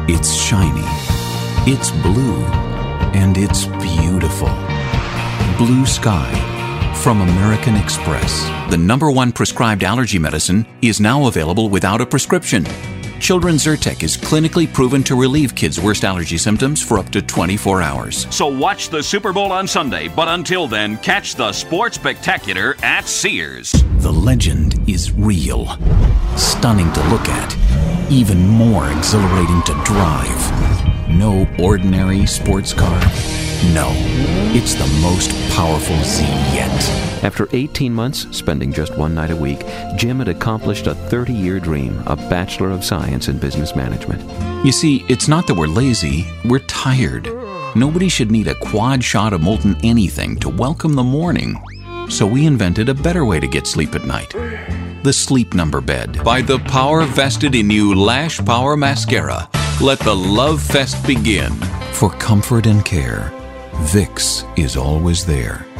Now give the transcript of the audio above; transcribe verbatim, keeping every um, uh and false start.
It's shiny, it's blue, and it's beautiful. Blue Sky from American Express. The number one prescribed allergy medicine is now available without a prescription. Children's Zyrtec is clinically proven to relieve kids' worst allergy symptoms for up to twenty-four hours. So watch the Super Bowl on Sunday, but until then, catch the Sports Spectacular at Sears. The legend is real. Stunning to look at. Even more exhilarating to drive. No ordinary sports car. No, it's the most powerful Z yet. After eighteen months, spending just one night a week, Jim had accomplished a thirty-year dream, a Bachelor of Science in Business Management. You see, it's not that we're lazy, we're tired. Nobody should need a quad shot of molten anything to welcome the morning. So we invented a better way to get sleep at night. The Sleep Number Bed. By the power vested in new Lash Power Mascara, let the love fest begin. For comfort and care, Vicks is always there.